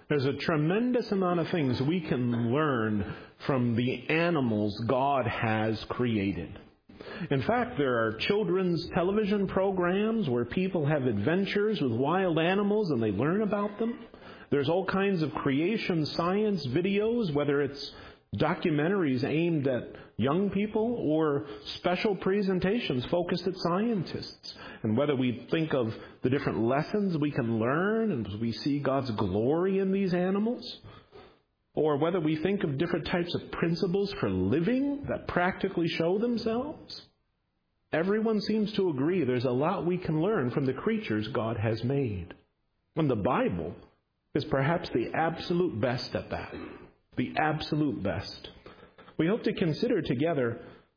There's a tremendous amount of things we can learn from the animals God has created. In fact, there are children's television programs where people have adventures with wild animals and they learn about them. There's all kinds of creation science videos, whether it's documentaries aimed at young people or special presentations focused at scientists. And whether we think of the different lessons we can learn and we see God's glory in these animals, or whether we think of different types of principles for living that practically show themselves, everyone seems to agree there's a lot we can learn from the creatures God has made. And the Bible is perhaps the absolute best at that. The absolute best. We hope to consider together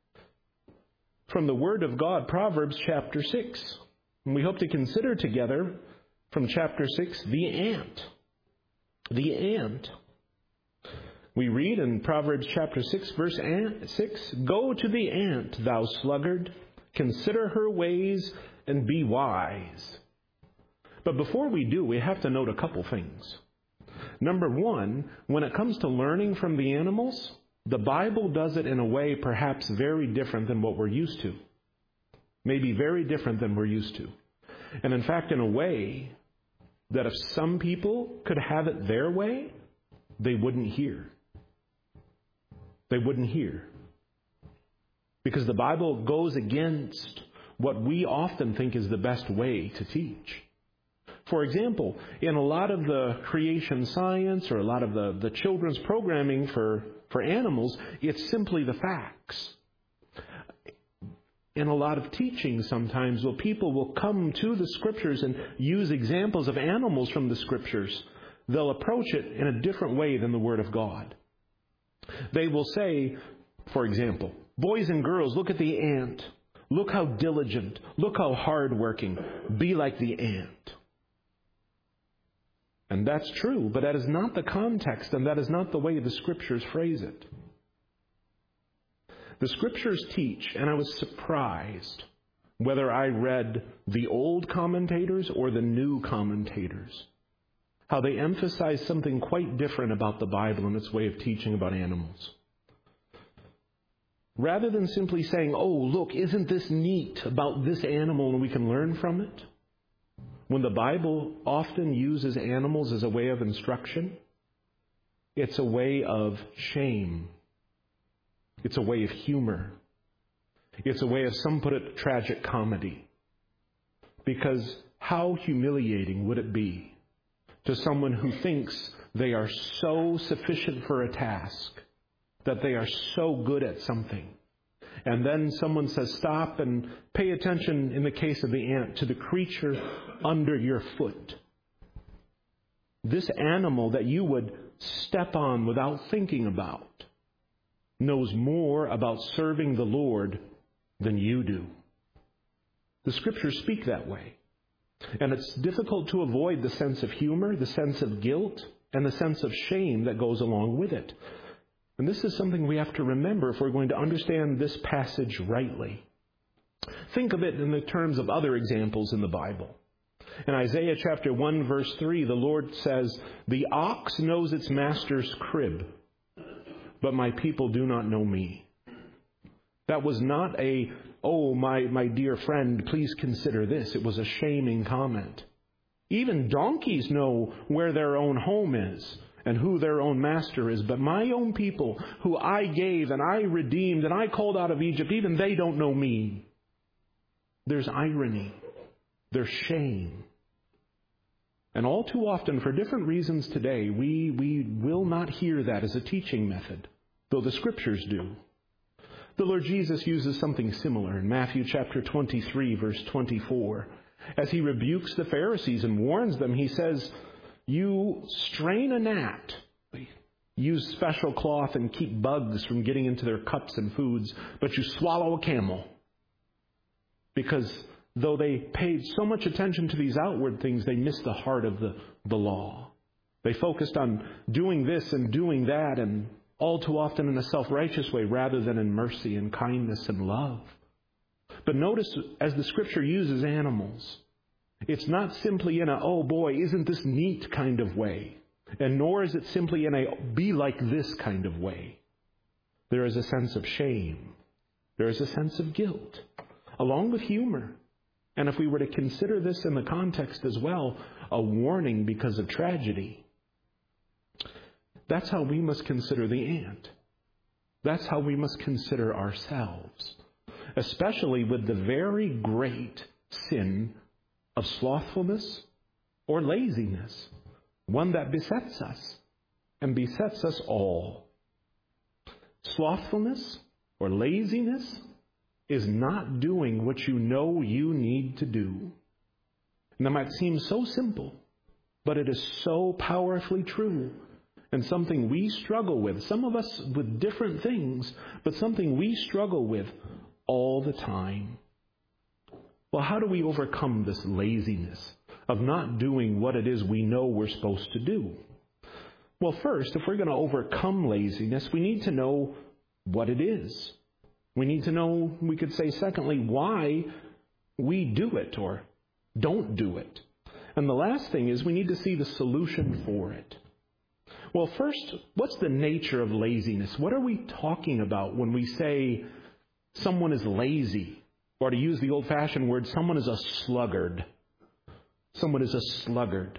from the Word of God, Proverbs chapter 6. And we hope to consider together from chapter 6, the ant. The ant. We read in Proverbs chapter 6, verse 6, "Go to the ant, thou sluggard, consider her ways and be wise." But before we do, we have to note a couple things. Number one, when it comes to learning from the animals, the Bible does it in a way perhaps very different than what we're used to. Maybe very different than we're used to. And in fact, in a way that if some people could have it their way, they wouldn't hear. They wouldn't hear. Because the Bible goes against what we often think is the best way to teach. For example, in a lot of the creation science or a lot of the children's programming for animals, it's simply the facts. In a lot of teaching sometimes, people will come to the Scriptures and use examples of animals from the Scriptures. They'll approach it in a different way than the Word of God. They will say, for example, "Boys and girls, look at the ant. Look how diligent. Look how hardworking. Be like the ant." And that's true, but that is not the context, and that is not the way the Scriptures phrase it. The Scriptures teach, and I was surprised whether I read the old commentators or the new commentators, how they emphasize something quite different about the Bible and its way of teaching about animals. Rather than simply saying, "Oh, look, isn't this neat about this animal and we can learn from it?" When the Bible often uses animals as a way of instruction, it's a way of shame. It's a way of humor. It's a way of, some put it, tragic comedy. Because how humiliating would it be to someone who thinks they are so sufficient for a task, that they are so good at something, and then someone says, "Stop and pay attention," in the case of the ant, to the creature under your foot. This animal that you would step on without thinking about knows more about serving the Lord than you do. The Scriptures speak that way. And it's difficult to avoid the sense of humor, the sense of guilt, and the sense of shame that goes along with it. And this is something we have to remember if we're going to understand this passage rightly. Think of it in the terms of other examples in the Bible. In Isaiah chapter 1, verse 3, the Lord says, "The ox knows its master's crib, but my people do not know me." That was not a, "Oh, my dear friend, please consider this." It was a shaming comment. Even donkeys know where their own home is and who their own master is. But my own people, who I gave and I redeemed and I called out of Egypt, even they don't know me. There's irony. There's shame. And all too often, for different reasons today, we will not hear that as a teaching method, though the Scriptures do. The Lord Jesus uses something similar in Matthew chapter 23, verse 24. As he rebukes the Pharisees and warns them, he says, "You strain a gnat, use special cloth and keep bugs from getting into their cups and foods, but you swallow a camel." Because though they paid so much attention to these outward things, they missed the heart of the law. They focused on doing this and doing that, and all too often in a self-righteous way rather than in mercy and kindness and love. But notice, as the Scripture uses animals, it's not simply in a, "Oh boy, isn't this neat" kind of way. And nor is it simply in a be like this kind of way. There is a sense of shame. There is a sense of guilt, along with humor. And if we were to consider this in the context as well, a warning because of tragedy, that's how we must consider the ant. That's how we must consider ourselves, especially with the very great sin of slothfulness or laziness, one that besets us and besets us all. Slothfulness or laziness is not doing what you know you need to do. And that might seem so simple, but it is so powerfully true, and something we struggle with, some of us with different things, but something we struggle with all the time. Well, how do we overcome this laziness of not doing what it is we know we're supposed to do? Well, first, if we're going to overcome laziness, we need to know what it is. We need to know, we could say secondly, why we do it or don't do it. And the last thing is we need to see the solution for it. Well, first, what's the nature of laziness? What are we talking about when we say someone is lazy? Or to use the old-fashioned word, someone is a sluggard. Someone is a sluggard.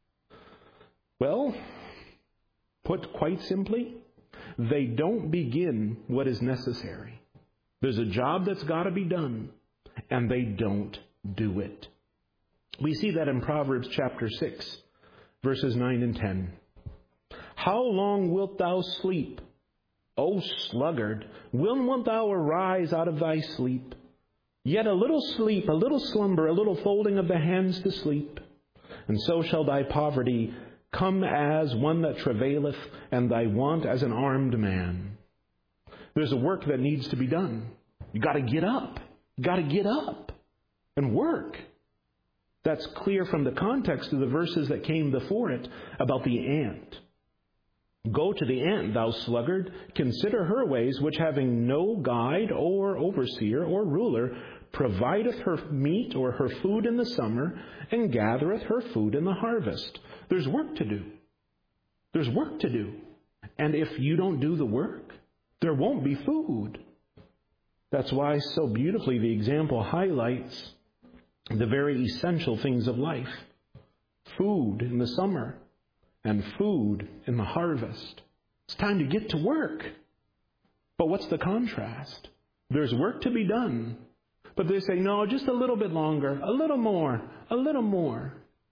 Well, put quite simply, they don't begin what is necessary. There's a job that's got to be done, and they don't do it. We see that in Proverbs chapter 6, verses 9 and 10. How long wilt thou sleep, O sluggard? When wilt thou arise out of thy sleep? Yet a little sleep, a little slumber, a little folding of the hands to sleep. And so shall thy poverty come as one that travaileth, and thy want as an armed man. There's a work that needs to be done. You got to get up. You got to get up and work. That's clear from the context of the verses that came before it about the ant. Go to the ant, thou sluggard, consider her ways, which having no guide or overseer or ruler, provideth her meat or her food in the summer, and gathereth her food in the harvest. There's work to do. There's work to do. And if you don't do the work, there won't be food. That's why so beautifully the example highlights the very essential things of life. Food in the summer and food in the harvest. It's time to get to work. But what's the contrast? There's work to be done. But they say, no, just a little bit longer, a little more, a little more.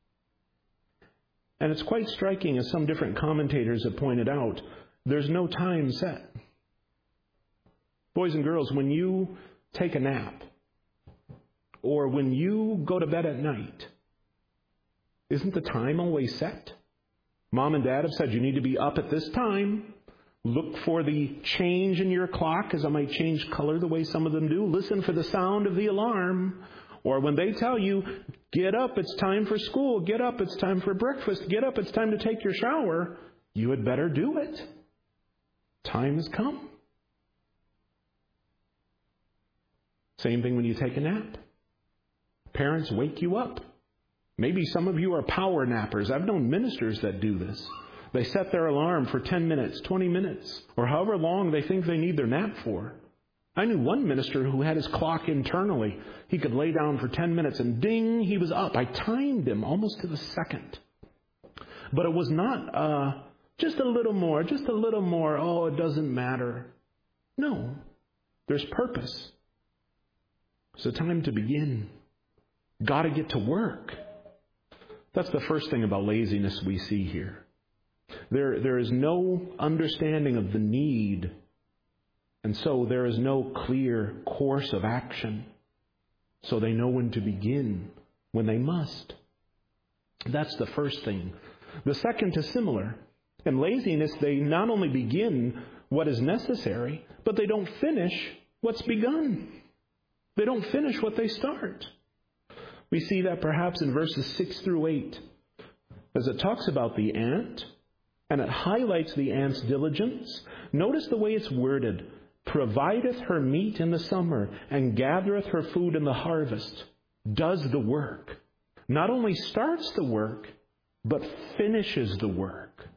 And it's quite striking, as some different commentators have pointed out, there's no time set. Boys and girls, when you take a nap, or when you go to bed at night, isn't the time always set? Mom and Dad have said you need to be up at this time. Look for the change in your clock, as I might change color the way some of them do. Listen for the sound of the alarm. Or when they tell you, get up, it's time for school. Get up, it's time for breakfast. Get up, it's time to take your shower. You had better do it. Time has come. Same thing when you take a nap. Parents wake you up. Maybe some of you are power nappers. I've known ministers that do this. They set their alarm for 10 minutes, 20 minutes, or however long they think they need their nap for. I knew one minister who had his clock internally. He could lay down for 10 minutes and ding, he was up. I timed him almost to the second. But it was not just a little more, oh, it doesn't matter. No, there's purpose. It's a time to begin. Got to get to work. That's the first thing about laziness we see here. There is no understanding of the need, and so there is no clear course of action. So they know when to begin, when they must. That's the first thing. The second is similar. In laziness, they not only begin what is necessary, but they don't finish what's begun. They don't finish what they start. We see that perhaps in verses 6 through 8, as it talks about the ant, and it highlights the ant's diligence. Notice the way it's worded. Provideth her meat in the summer, and gathereth her food in the harvest. Does the work. Not only starts the work, but finishes the work.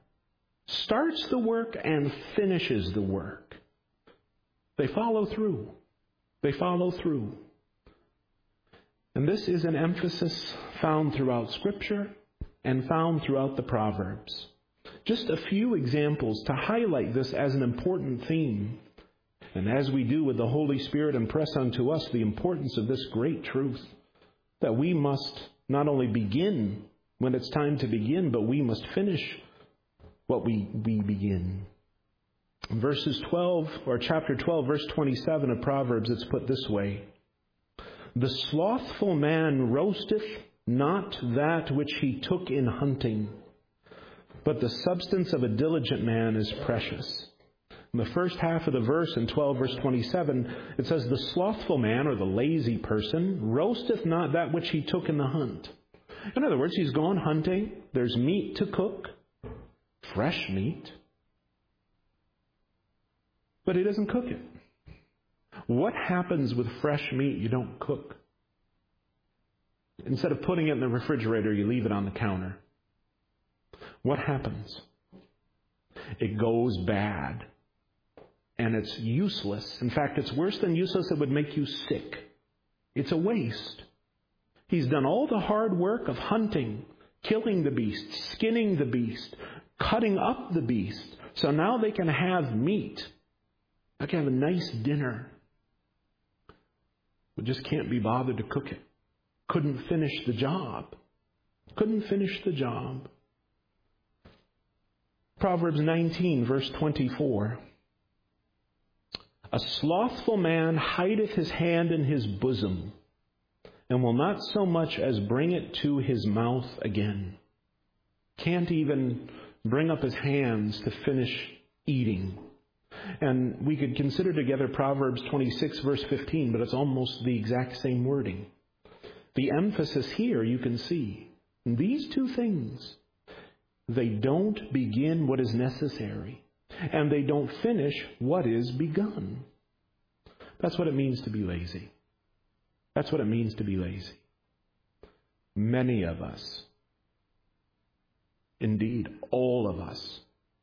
starts the work and finishes the work. They follow through. They follow through. And this is an emphasis found throughout Scripture and found throughout the Proverbs. Just a few examples to highlight this as an important theme. And as we do with the Holy Spirit, impress unto us the importance of this great truth, that we must not only begin when it's time to begin, but we must finish what we begin. In chapter 12, verse 27 of Proverbs, it's put this way: "The slothful man roasteth not that which he took in hunting, but the substance of a diligent man is precious." In the first half of the verse, in 12 verse 27, it says, "The slothful man," or the lazy person, "roasteth not that which he took in the hunt." In other words, he's gone hunting. There's meat to cook, fresh meat, but he doesn't cook it. What happens with fresh meat you don't cook? Instead of putting it in the refrigerator, you leave it on the counter. What happens? It goes bad. And it's useless. In fact, it's worse than useless. It would make you sick. It's a waste. He's done all the hard work of hunting, killing the beast, skinning the beast, cutting up the beast. So now they can have meat. They can have a nice dinner. But just can't be bothered to cook it. Couldn't finish the job. Couldn't finish the job. Proverbs 19, verse 24. "A slothful man hideth his hand in his bosom, and will not so much as bring it to his mouth again." Can't even bring up his hands to finish eating. And we could consider together Proverbs 26, verse 15, but it's almost the exact same wording. The emphasis here, you can see, these two things, they don't begin what is necessary, and they don't finish what is begun. That's what it means to be lazy. That's what it means to be lazy. Many of us, indeed all of us,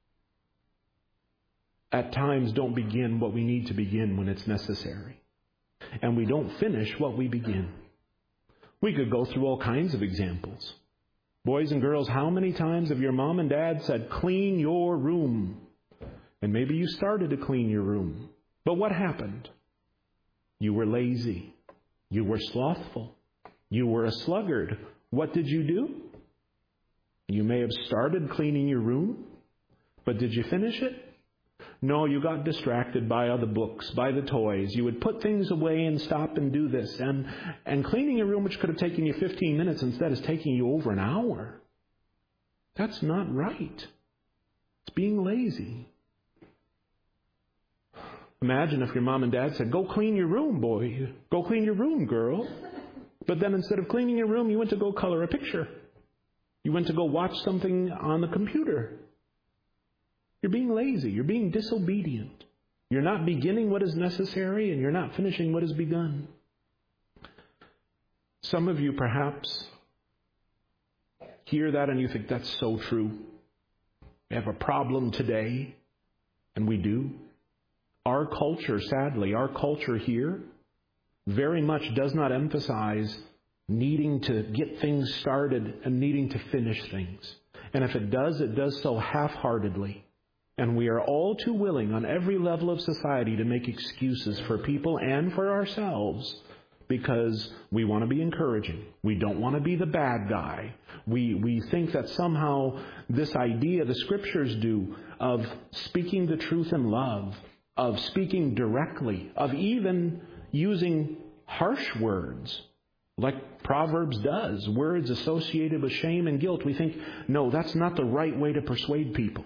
at times don't begin what we need to begin when it's necessary. And we don't finish what we begin. We could go through all kinds of examples. Boys and girls, how many times have your mom and dad said, "Clean your room"? And maybe you started to clean your room. But what happened? You were lazy. You were slothful. You were a sluggard. What did you do? You may have started cleaning your room, but did you finish it? No, you got distracted by other books, by the toys. You would put things away and stop and do this. And cleaning your room, which could have taken you 15 minutes, instead is taking you over an hour. That's not right. It's being lazy. Imagine if your mom and dad said, "Go clean your room, boy. Go clean your room, girl." But then instead of cleaning your room, you went to go color a picture. You went to go watch something on the computer. You're being lazy. You're being disobedient. You're not beginning what is necessary, and you're not finishing what is begun. Some of you perhaps hear that and you think, that's so true. We have a problem today, and we do. Our culture, sadly, our culture here very much does not emphasize needing to get things started and needing to finish things. And if it does so half-heartedly. And we are all too willing on every level of society to make excuses for people and for ourselves because we want to be encouraging. We don't want to be the bad guy. We think that somehow this idea the Scriptures do of speaking the truth in love, of speaking directly, of even using harsh words like Proverbs does, words associated with shame and guilt. We think, no, that's not the right way to persuade people.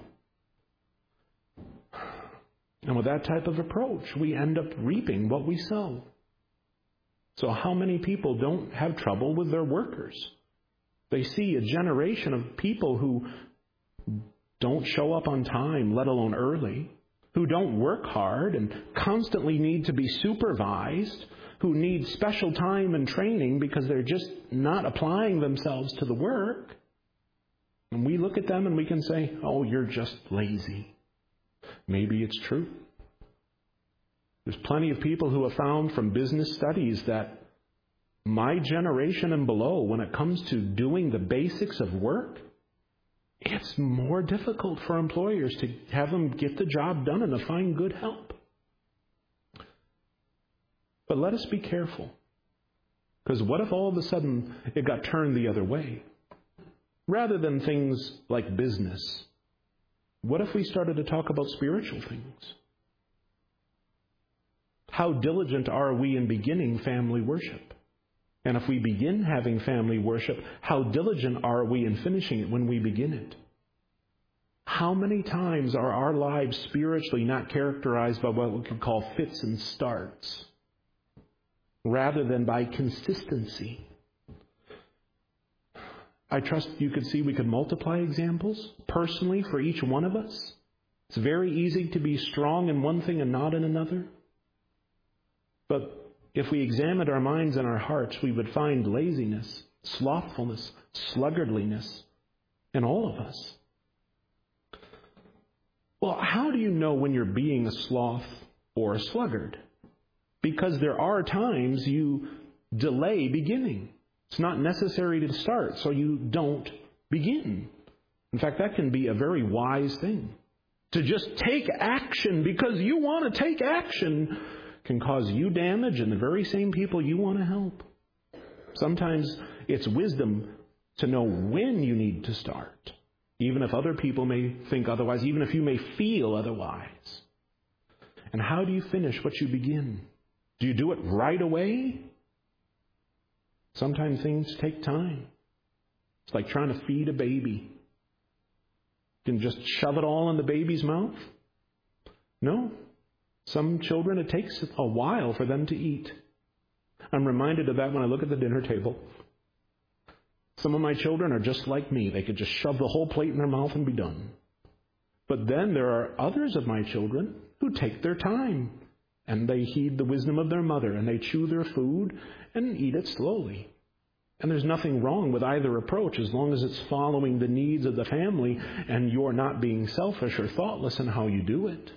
And with that type of approach, we end up reaping what we sow. So how many people don't have trouble with their workers? They see a generation of people who don't show up on time, let alone early, who don't work hard and constantly need to be supervised, who need special time and training because they're just not applying themselves to the work. And we look at them and we can say, oh, you're just lazy. Maybe it's true. There's plenty of people who have found from business studies that my generation and below, when it comes to doing the basics of work, it's more difficult for employers to have them get the job done and to find good help. But let us be careful. Because what if all of a sudden it got turned the other way? Rather than things like business, what if we started to talk about spiritual things? How diligent are we in beginning family worship? And if we begin having family worship, how diligent are we in finishing it when we begin it? How many times are our lives spiritually not characterized by what we could call fits and starts, rather than by consistency? I trust you could see we could multiply examples personally for each one of us. It's very easy to be strong in one thing and not in another. But if we examined our minds and our hearts, we would find laziness, slothfulness, sluggardliness in all of us. Well, how do you know when you're being a sloth or a sluggard? Because there are times you delay beginning. It's not necessary to start, so you don't begin. In fact, that can be a very wise thing. To just take action because you want to take action can cause you damage and the very same people you want to help. Sometimes it's wisdom to know when you need to start, even if other people may think otherwise, even if you may feel otherwise. And how do you finish what you begin? Do you do it right away? Sometimes things take time. It's like trying to feed a baby. You can just shove it all in the baby's mouth? No. Some children, it takes a while for them to eat. I'm reminded of that when I look at the dinner table. Some of my children are just like me. They could just shove the whole plate in their mouth and be done. But then there are others of my children who take their time. And they heed the wisdom of their mother. And they chew their food and eat it slowly. And there's nothing wrong with either approach as long as it's following the needs of the family and you're not being selfish or thoughtless in how you do it.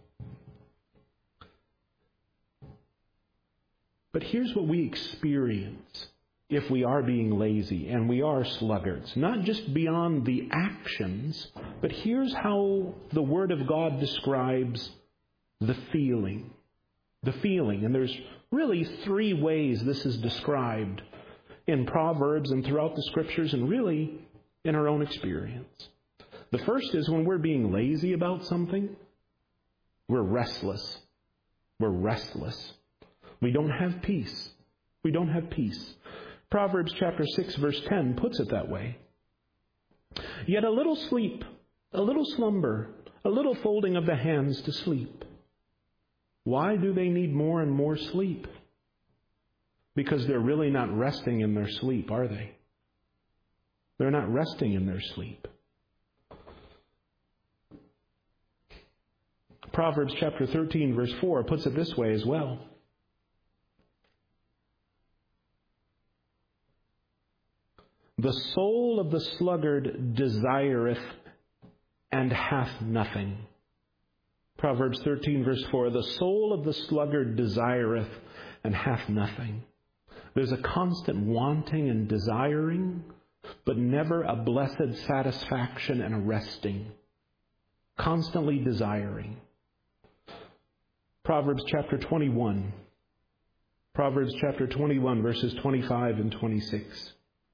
But here's what we experience if we are being lazy and we are sluggards. Not just beyond the actions, but here's how the Word of God describes the feeling. The feeling. And there's really three ways this is described in Proverbs and throughout the Scriptures and really in our own experience. The first is when we're being lazy about something, we're restless. We're restless. We don't have peace. We don't have peace. Proverbs chapter 6 verse 10 puts it that way. Yet a little sleep, a little slumber, a little folding of the hands to sleep. Why do they need more and more sleep? Because they're really not resting in their sleep, are they? They're not resting in their sleep. Proverbs chapter 13 verse 4 puts it this way as well. The soul of the sluggard desireth and hath nothing. Proverbs 13 verse 4, the soul of the sluggard desireth and hath nothing. There's a constant wanting and desiring, but never a blessed satisfaction and a resting. Constantly desiring. Proverbs chapter 21. Proverbs chapter 21 verses 25 and 26.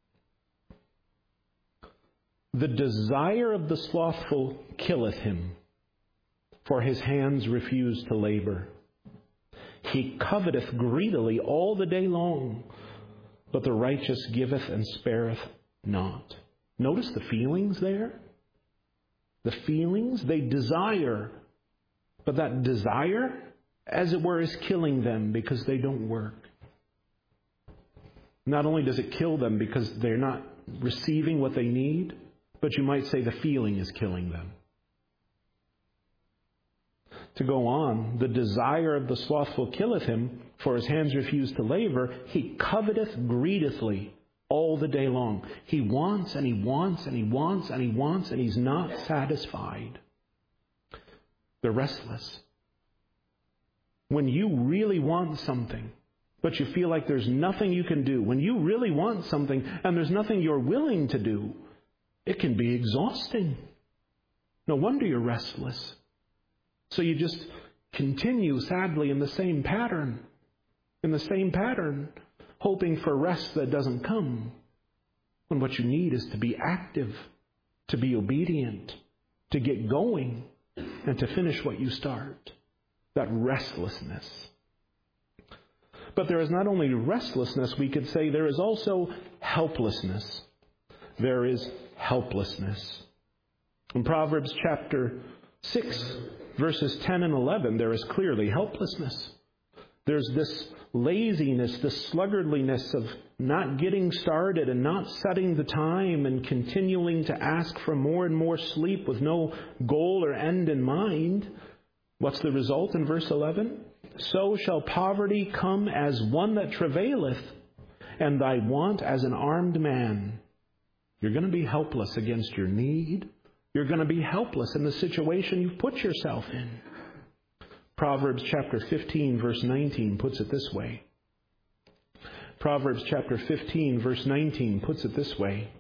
The desire of the slothful killeth him, for his hands refuse to labor. He coveteth greedily all the day long, but the righteous giveth and spareth not. Notice the feelings there. The feelings, they desire, but that desire, as it were, is killing them because they don't work. Not only does it kill them because they're not receiving what they need, but you might say the feeling is killing them. To go on, the desire of the slothful killeth him, for his hands refuse to labor. He coveteth greedily all the day long. He wants and he wants and he wants and he wants, and he's not satisfied. They're restless. When you really want something, but you feel like there's nothing you can do, when you really want something and there's nothing you're willing to do, it can be exhausting. No wonder you're restless. So you just continue, sadly, in the same pattern, hoping for rest that doesn't come. When what you need is to be active, to be obedient, to get going, and to finish what you start. That restlessness. But there is not only restlessness, we could say there is also helplessness. There is helplessness. In Proverbs chapter 6, verses 10 and 11, there is clearly helplessness. There's this laziness, this sluggardliness of not getting started and not setting the time and continuing to ask for more and more sleep with no goal or end in mind. What's the result in verse 11? So shall poverty come as one that travaileth, and thy want as an armed man. You're going to be helpless against your need. You're going to be helpless in the situation you've put yourself in. Proverbs chapter 15, verse 19 puts it this way. Proverbs chapter 15, verse 19 puts it this way.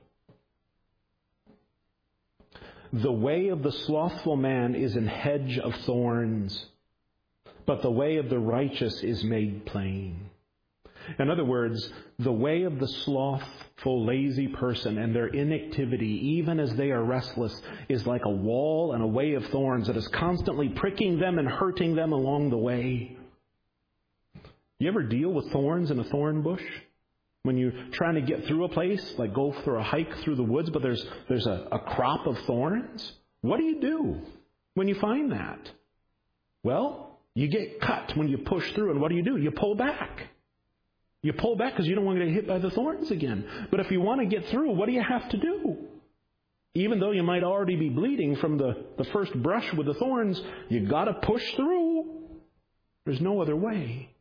The way of the slothful man is an hedge of thorns, but the way of the righteous is made plain. In other words, the way of the slothful, lazy person and their inactivity, even as they are restless, is like a wall and a way of thorns that is constantly pricking them and hurting them along the way. You ever deal with thorns in a thorn bush? When you're trying to get through a place, like go for a hike through the woods, but there's a crop of thorns? What do you do when you find that? Well, you get cut when you push through, and what do? You pull back. You pull back because you don't want to get hit by the thorns again. But if you want to get through, what do you have to do? Even though you might already be bleeding from the first brush with the thorns, you got to push through. There's no other way.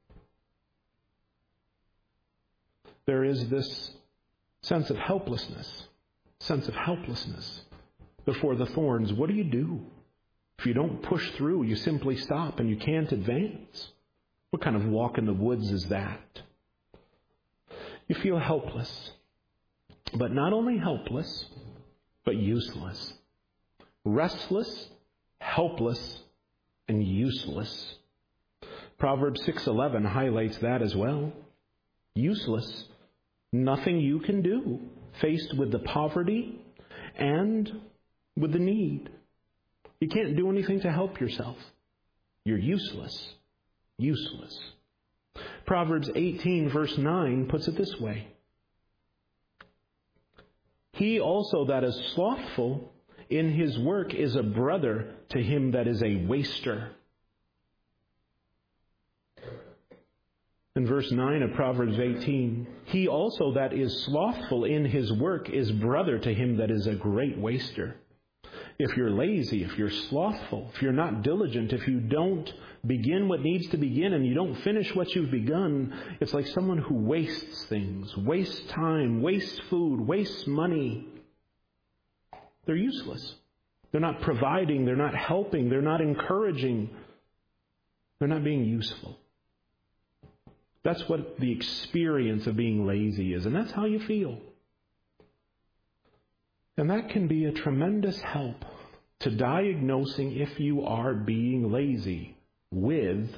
There is this sense of helplessness before the thorns. What do you do? If you don't push through, you simply stop and you can't advance. What kind of walk in the woods is that? You feel helpless. But not only helpless, but useless. Restless, helpless, and useless. Proverbs 6:11 highlights that as well. Useless. Nothing you can do faced with the poverty and with the need. You can't do anything to help yourself. You're useless. Useless. Proverbs 18 verse 9 puts it this way. He also that is slothful in his work is a brother to him that is a waster. In verse 9 of Proverbs 18, he also that is slothful in his work is brother to him that is a great waster. If you're lazy, if you're slothful, if you're not diligent, if you don't begin what needs to begin and you don't finish what you've begun, it's like someone who wastes things, wastes time, wastes food, wastes money. They're useless. They're not providing, they're not helping, they're not encouraging. They're not being useful. That's what the experience of being lazy is, and that's how you feel. And that can be a tremendous help to diagnosing if you are being lazy with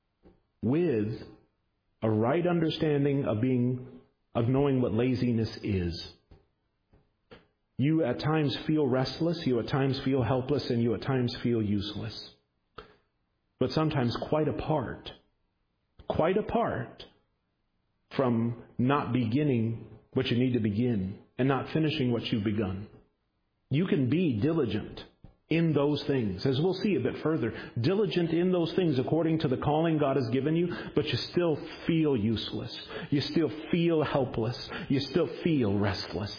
a right understanding of knowing what laziness is. You at times feel restless, you at times feel helpless, and you at times feel useless. But sometimes quite apart from not beginning what you need to begin and not finishing what you've begun. You can be diligent in those things, as we'll see a bit further. Diligent in those things according to the calling God has given you, but you still feel useless. You still feel helpless. You still feel restless.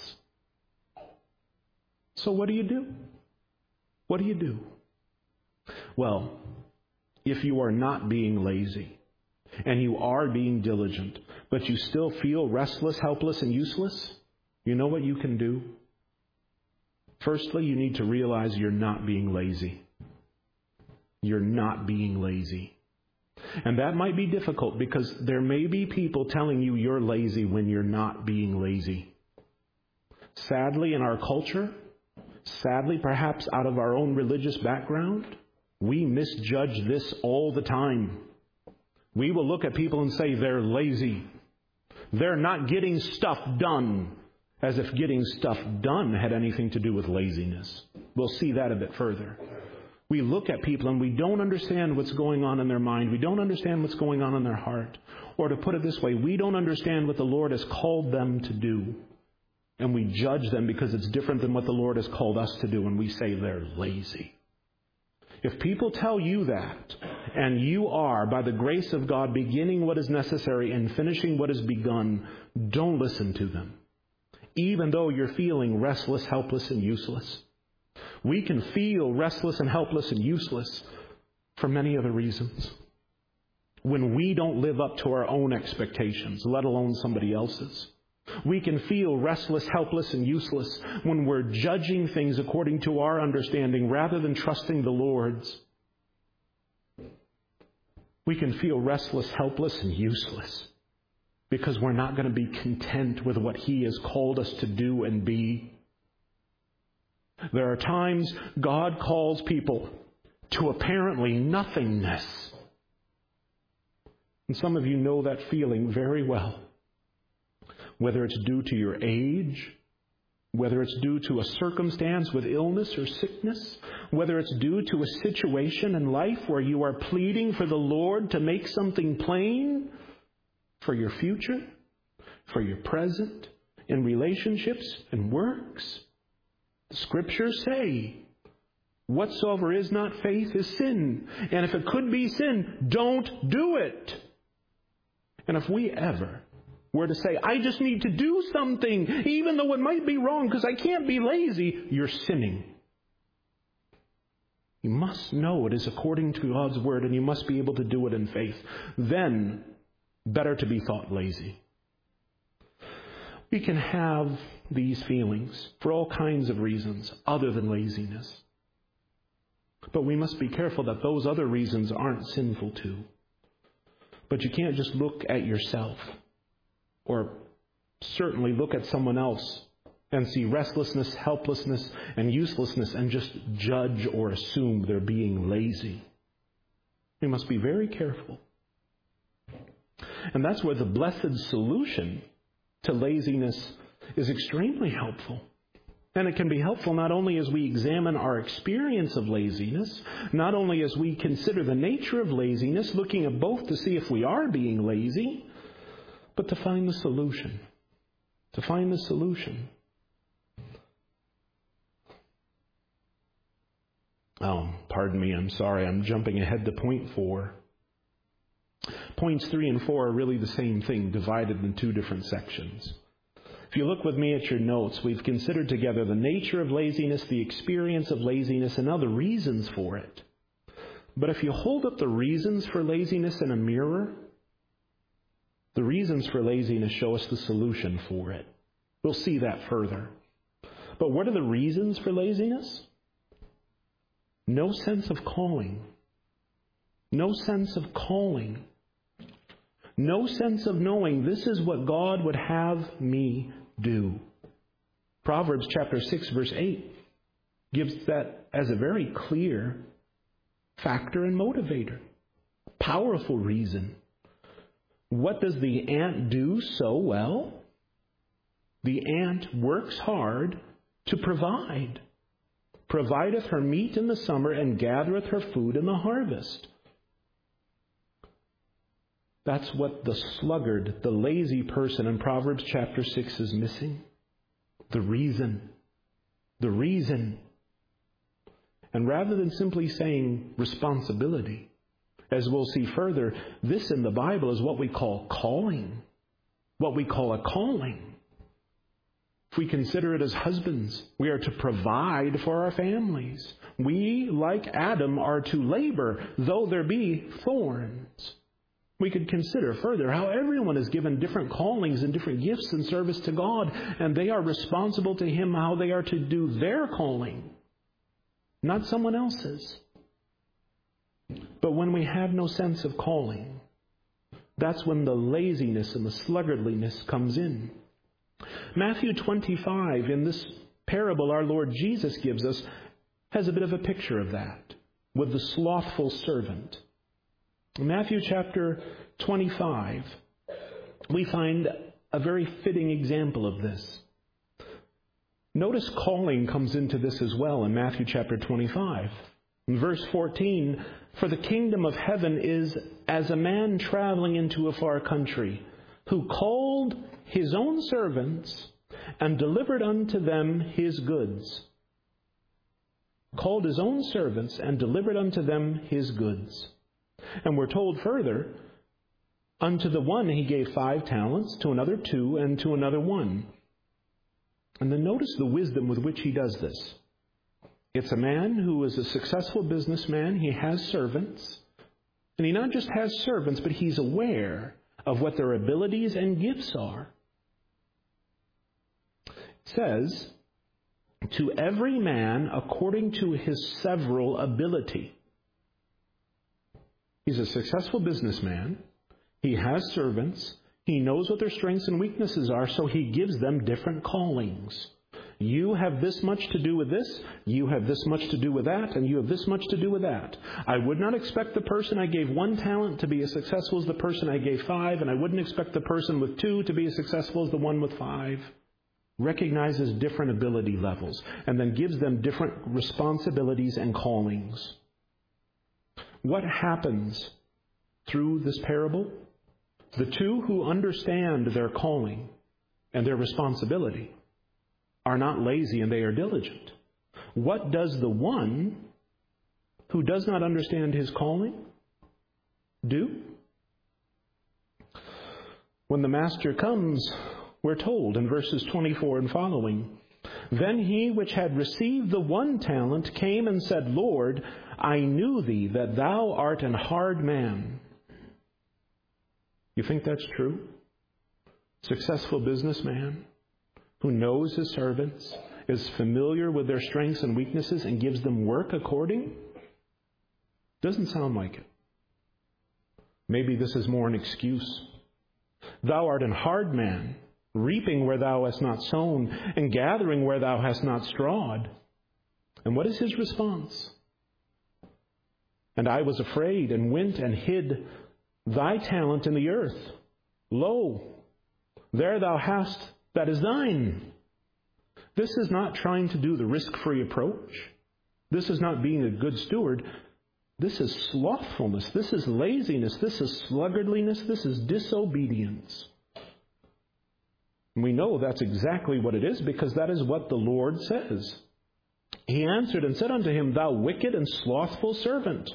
So what do you do? What do you do? Well, if you are not being lazy, and you are being diligent, but you still feel restless, helpless, and useless, You know what you can do? Firstly, you need to realize you're not being lazy. You're not being lazy. And that might be difficult because there may be people telling you you're lazy when you're not being lazy. Sadly, in our culture, sadly perhaps out of our own religious background, we misjudge this all the time. We will look at people and say they're lazy. They're not getting stuff done, as if getting stuff done had anything to do with laziness. We'll see that a bit further. We look at people and we don't understand what's going on in their mind. We don't understand what's going on in their heart. Or to put it this way, we don't understand what the Lord has called them to do. And we judge them because it's different than what the Lord has called us to do, and we say they're lazy. If people tell you that, and you are, by the grace of God, beginning what is necessary and finishing what is begun, don't listen to them. Even though you're feeling restless, helpless, and useless. We can feel restless and helpless and useless for many other reasons. When we don't live up to our own expectations, let alone somebody else's. We can feel restless, helpless, and useless when we're judging things according to our understanding rather than trusting the Lord's. We can feel restless, helpless, and useless because we're not going to be content with what He has called us to do and be. There are times God calls people to apparently nothingness. And some of you know that feeling very well. Whether it's due to your age, whether it's due to a circumstance with illness or sickness, whether it's due to a situation in life where you are pleading for the Lord to make something plain for your future, for your present, in relationships and works. The Scriptures say, whatsoever is not faith is sin. And if it could be sin, don't do it. And if we ever were to say, I just need to do something, even though it might be wrong because I can't be lazy, you're sinning. You must know it is according to God's Word, and you must be able to do it in faith. Then, better to be thought lazy. We can have these feelings for all kinds of reasons other than laziness. But we must be careful that those other reasons aren't sinful too. But you can't just look at yourself or certainly look at someone else and see restlessness, helplessness, and uselessness and just judge or assume they're being lazy. We must be very careful. And that's where the blessed solution to laziness is extremely helpful. And it can be helpful not only as we examine our experience of laziness, not only as we consider the nature of laziness, looking at both to see if we are being lazy, but to find the solution. To find the solution. Oh, pardon me, I'm sorry, I'm jumping ahead to point 4. Points 3 and 4 are really the same thing, divided in 2 different sections. If you look with me at your notes, we've considered together the nature of laziness, the experience of laziness, and other reasons for it. But if you hold up the reasons for laziness in a mirror, the reasons for laziness show us the solution for it. We'll see that further. But what are the reasons for laziness? No sense of calling. No sense of calling. No sense of knowing this is what God would have me do. Proverbs chapter 6 verse 8 gives that as a very clear factor and motivator. Powerful reason. What does the ant do so well? The ant works hard to provide. Provideth her meat in the summer and gathereth her food in the harvest. That's what the sluggard, the lazy person in Proverbs chapter 6 is missing. The reason. The reason. And rather than simply saying responsibility, as we'll see further, this in the Bible is what we call calling. What we call a calling. If we consider it as husbands, we are to provide for our families. We, like Adam, are to labor, though there be thorns. We could consider further how everyone is given different callings and different gifts in service to God, and they are responsible to Him how they are to do their calling, not someone else's. But when we have no sense of calling, that's when the laziness and the sluggardliness comes in. Matthew 25, in this parable our Lord Jesus gives us, has a bit of a picture of that, with the slothful servant. In Matthew chapter 25, we find a very fitting example of this. Notice calling comes into this as well in Matthew chapter 25. In verse 14, "For the kingdom of heaven is as a man traveling into a far country, who called his own servants and delivered unto them his goods." Called his own servants and delivered unto them his goods. And we're told further, unto the one he gave 5 talents, to another 2, and to another 1. And then notice the wisdom with which he does this. It's a man who is a successful businessman. He has servants. And he not just has servants, but he's aware of what their abilities and gifts are. It says, to every man according to his several ability. He's a successful businessman. He has servants. He knows what their strengths and weaknesses are, so he gives them different callings. You have this much to do with this, you have this much to do with that, and you have this much to do with that. I would not expect the person I gave 1 talent to be as successful as the person I gave 5, and I wouldn't expect the person with 2 to be as successful as the one with 5. Recognizes different ability levels, and then gives them different responsibilities and callings. What happens through this parable? The 2 who understand their calling and their responsibility are not lazy, and they are diligent. What does the one who does not understand his calling do? When the master comes, we're told in verses 24 and following, "Then he which had received the 1 talent came and said, Lord, I knew thee, that thou art an hard man." You think that's true? Successful businessman who knows his servants, is familiar with their strengths and weaknesses, and gives them work according? Doesn't sound like it. Maybe this is more an excuse. "Thou art an hard man, reaping where thou hast not sown, and gathering where thou hast not strawed." And what is his response? "And I was afraid, and went and hid thy talent in the earth. Lo, there thou hast that is thine." This is not trying to do the risk-free approach. This is not being a good steward. This is slothfulness. This is laziness. This is sluggardliness. This is disobedience. We know that's exactly what it is, because that is what the Lord says. He answered and said unto him, "Thou wicked and slothful servant."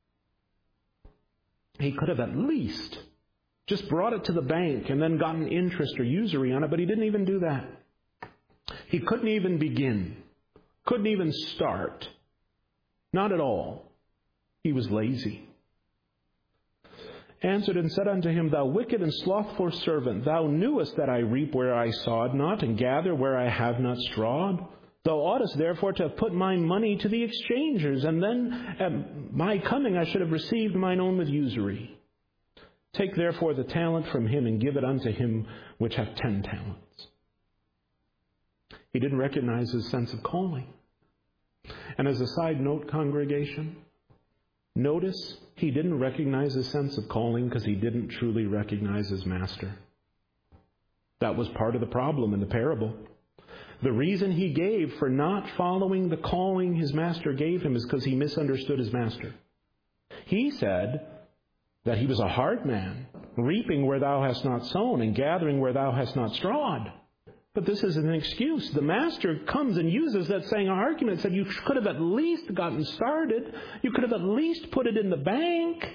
He could have at least just brought it to the bank and then gotten interest or usury on it, but he didn't even do that. He couldn't even begin. Couldn't even start. Not at all. He was lazy. Answered and said unto him, "Thou wicked and slothful servant, thou knewest that I reap where I sowed not, and gather where I have not strawed. Thou oughtest therefore to have put my money to the exchangers, and then at my coming I should have received mine own with usury. Take therefore the talent from him, and give it unto him which hath 10 talents. He didn't recognize his sense of calling. And as a side note, congregation, notice he didn't recognize his sense of calling because he didn't truly recognize his master. That was part of the problem in the parable. The reason he gave for not following the calling his master gave him is because he misunderstood his master. He said that he was a hard man, reaping where thou hast not sown and gathering where thou hast not strawed. But this is an excuse. The master comes and uses that same argument, said you could have at least gotten started. You could have at least put it in the bank.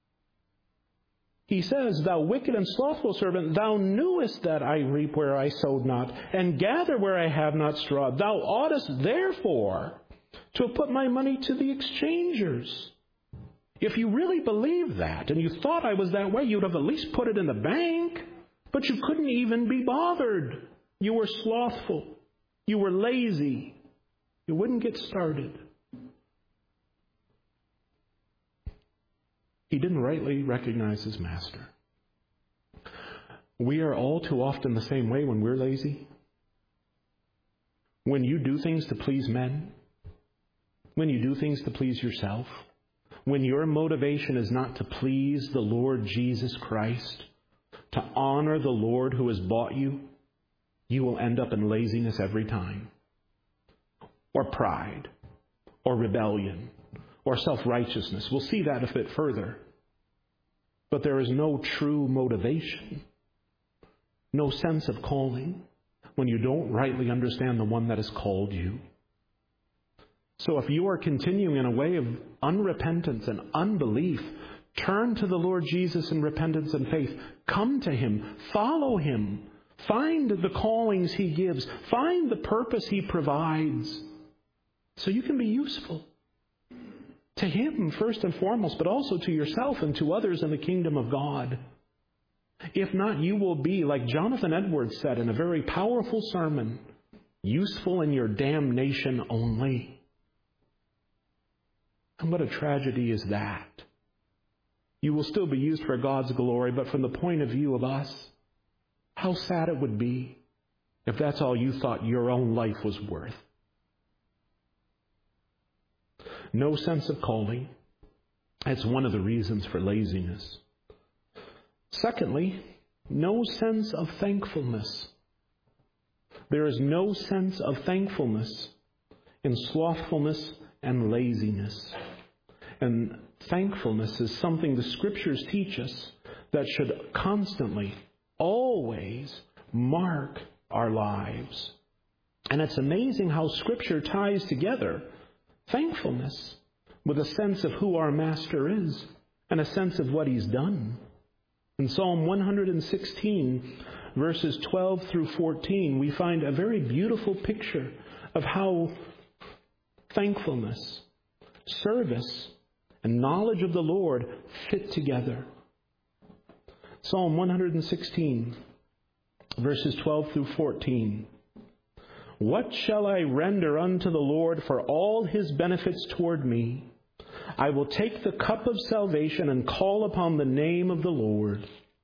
He says, "Thou wicked and slothful servant, thou knewest that I reap where I sowed not, and gather where I have not strawed. Thou oughtest therefore to have put my money to the exchangers." If you really believed that and you thought I was that way, you'd have at least put it in the bank. But you couldn't even be bothered. You were slothful. You were lazy. You wouldn't get started. He didn't rightly recognize his master. We are all too often the same way when we're lazy. When you do things to please men, when you do things to please yourself, when your motivation is not to please the Lord Jesus Christ, to honor the Lord who has bought you, you will end up in laziness every time. Or pride, or rebellion, or self-righteousness. We'll see that a bit further. But there is no true motivation, no sense of calling, when you don't rightly understand the one that has called you. So if you are continuing in a way of unrepentance and unbelief, turn to the Lord Jesus in repentance and faith. Come to Him. Follow Him. Find the callings He gives. Find the purpose He provides. So you can be useful to Him first and foremost, but also to yourself and to others in the kingdom of God. If not, you will be, like Jonathan Edwards said in a very powerful sermon, useful in your damnation only. And what a tragedy is that. You will still be used for God's glory, but from the point of view of us, how sad it would be if that's all you thought your own life was worth. No sense of calling. That's one of the reasons for laziness. Secondly, no sense of thankfulness. There is no sense of thankfulness in slothfulness and laziness. And thankfulness is something the Scriptures teach us that should constantly, always mark our lives. And it's amazing how Scripture ties together thankfulness with a sense of who our Master is and a sense of what He's done. In Psalm 116, verses 12 through 14, we find a very beautiful picture of how thankfulness, service, and knowledge of the Lord fit together. Psalm 116, verses 12 through 14. What shall I render unto the Lord for all His benefits toward me? I will take the cup of salvation and call upon the name of the Lord.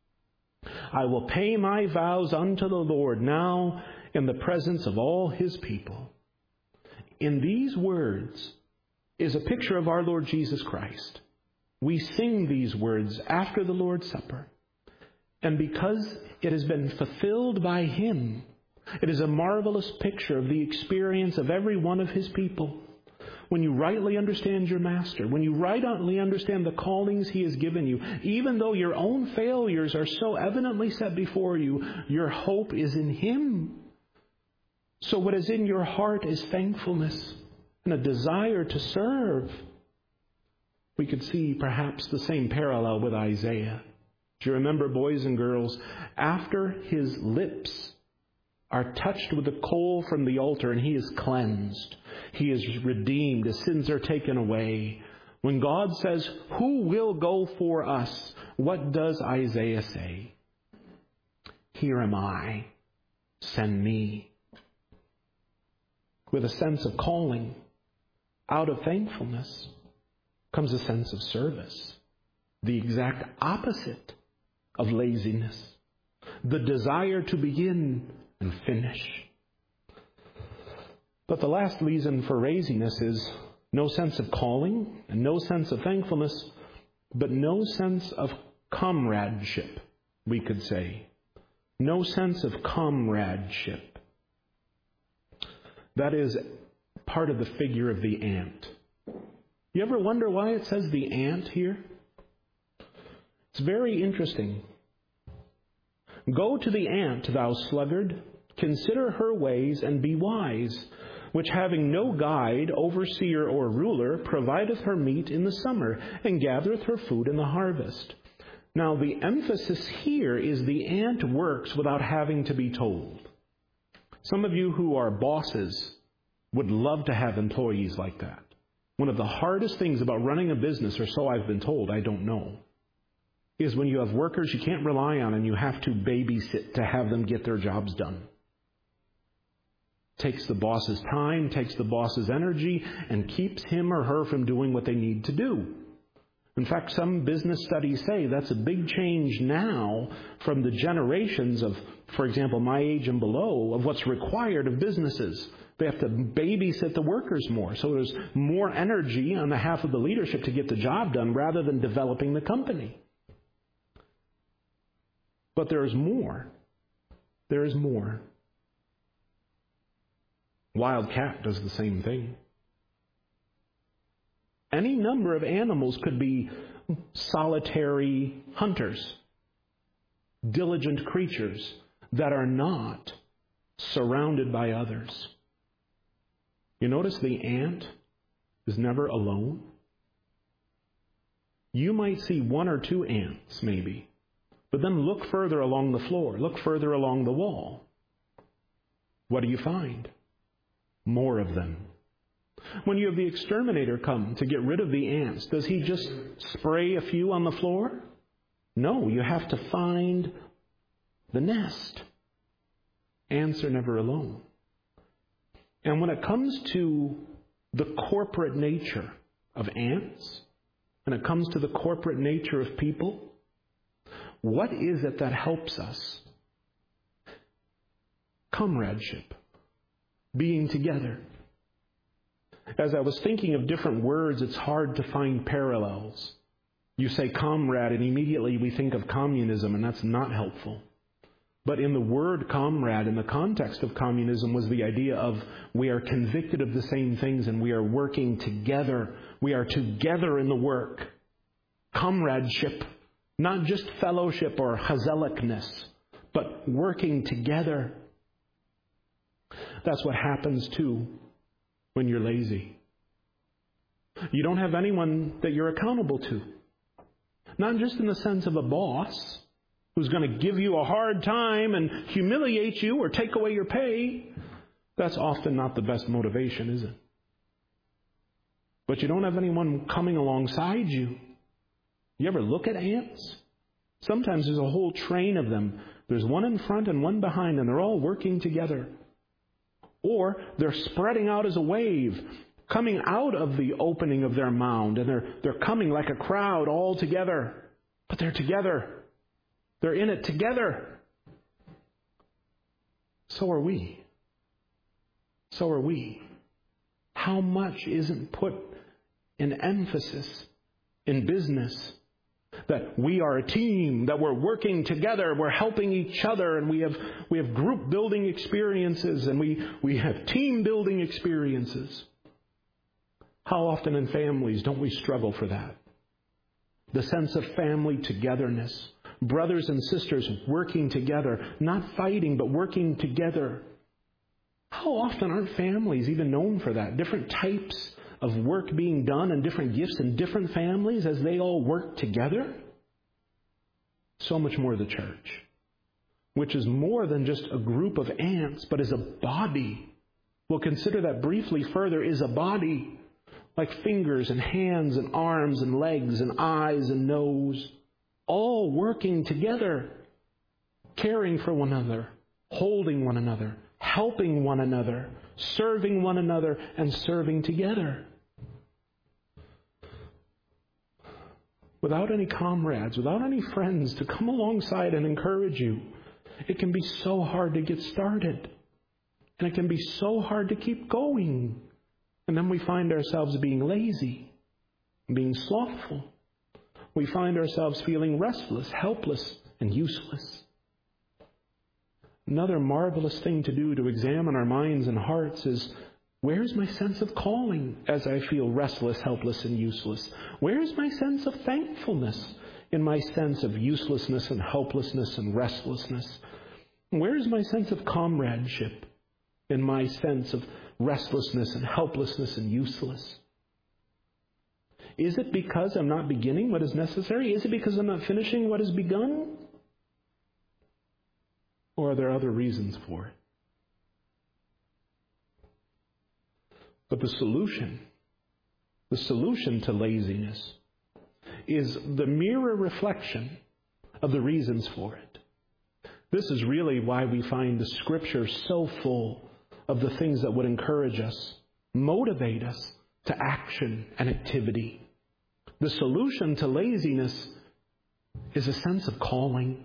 I will pay my vows unto the Lord now in the presence of all His people. In these words is a picture of our Lord Jesus Christ. We sing these words after the Lord's Supper. And because it has been fulfilled by Him, it is a marvelous picture of the experience of every one of His people. When you rightly understand your Master, when you rightly understand the callings He has given you, even though your own failures are so evidently set before you, your hope is in Him. So what is in your heart is thankfulness and a desire to serve. We could see perhaps the same parallel with Isaiah. Do you remember, boys and girls, after his lips are touched with the coal from the altar and he is cleansed, he is redeemed, his sins are taken away. When God says, who will go for us? What does Isaiah say? Here am I, send me. With a sense of calling, out of thankfulness comes a sense of service, the exact opposite of laziness, the desire to begin and finish. But the last reason for laziness is no sense of calling and no sense of thankfulness, but no sense of comradeship, we could say. No sense of comradeship. That is part of the figure of the ant. You ever wonder why it says the ant here? It's very interesting. Go to the ant, thou sluggard, consider her ways and be wise, which having no guide, overseer, or ruler, provideth her meat in the summer, and gathereth her food in the harvest. Now the emphasis here is the ant works without having to be told. Some of you who are bosses would love to have employees like that. One of the hardest things about running a business, or so I've been told, I don't know, is when you have workers you can't rely on and you have to babysit to have them get their jobs done. Takes the boss's time, takes the boss's energy, and keeps him or her from doing what they need to do. In fact, some business studies say that's a big change now from the generations of, for example, my age and below, of what's required of businesses. They have to babysit the workers more. So there's more energy on behalf of the leadership to get the job done rather than developing the company. But there is more. There is more. Wildcat does the same thing. Any number of animals could be solitary hunters, diligent creatures that are not surrounded by others. You notice the ant is never alone. You might see one or two ants, maybe, but then look further along the floor, look further along the wall. What do you find? More of them. When you have the exterminator come to get rid of the ants, does he just spray a few on the floor? No, you have to find the nest. Ants are never alone. And when it comes to the corporate nature of ants, and it comes to the corporate nature of people, what is it that helps us? Comradeship. Being together. As I was thinking of different words, it's hard to find parallels. You say comrade, and immediately we think of communism, and that's not helpful. But in the word comrade, in the context of communism, was the idea of we are convicted of the same things and we are working together. We are together in the work. Comradeship, not just fellowship or hazelicness, but working together. That's what happens too when you're lazy. You don't have anyone that you're accountable to. Not just in the sense of a boss who's going to give you a hard time and humiliate you or take away your pay. That's often not the best motivation, is it? But you don't have anyone coming alongside you. You ever look at ants? Sometimes there's a whole train of them. There's one in front and one behind, and they're all working together. Or they're spreading out as a wave, coming out of the opening of their mound, and they're coming like a crowd all together. But they're together. They're in it together. So are we. So are we. How much isn't put in emphasis in business that we are a team, that we're working together, we're helping each other, and we have group building experiences, and we have team building experiences. How often in families don't we struggle for that? The sense of family togetherness, brothers and sisters working together, not fighting but working together. How often aren't families even known for that? Different types of work being done and different gifts in different families as they all work together. So much more the church, which is more than just a group of ants, but is a body. We'll consider that briefly further, is a body, like fingers and hands and arms and legs and eyes and nose, all working together, caring for one another, holding one another, helping one another, serving one another, and serving together. Without any comrades, without any friends to come alongside and encourage you, it can be so hard to get started. And it can be so hard to keep going. And then we find ourselves being lazy, being slothful. We find ourselves feeling restless, helpless, and useless. Another marvelous thing to do to examine our minds and hearts is, where's my sense of calling as I feel restless, helpless, and useless? Where's my sense of thankfulness in my sense of uselessness and helplessness and restlessness? Where's my sense of comradeship in my sense of restlessness and helplessness and useless? Is it because I'm not beginning what is necessary? Is it because I'm not finishing what is begun? Or are there other reasons for it? But the solution The solution to laziness is the mirror reflection of the reasons for it. This is really why we find the Scripture so full of the things that would encourage us, motivate us to action and activity. The solution to laziness is a sense of calling,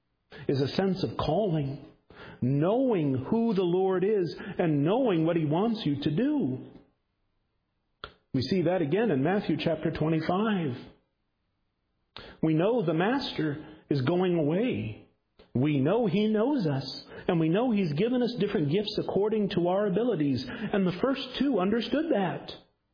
knowing who the Lord is and knowing what He wants you to do. We see that again in Matthew chapter 25. We know the Master is going away. We know He knows us, and we know He's given us different gifts according to our abilities. And the first two understood that.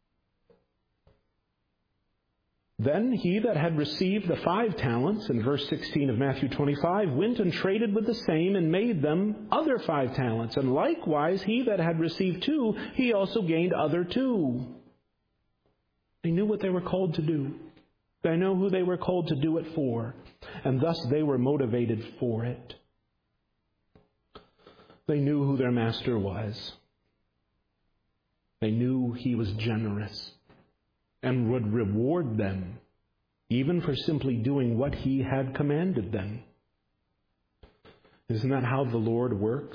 Then he that had received the 5 talents, in verse 16 of Matthew 25, went and traded with the same and made them other 5 talents. And likewise he that had received 2, he also gained other 2. They knew what they were called to do. They know who they were called to do it for. And thus they were motivated for it. They knew who their Master was. They knew He was generous and would reward them, even for simply doing what He had commanded them. Isn't that how the Lord works?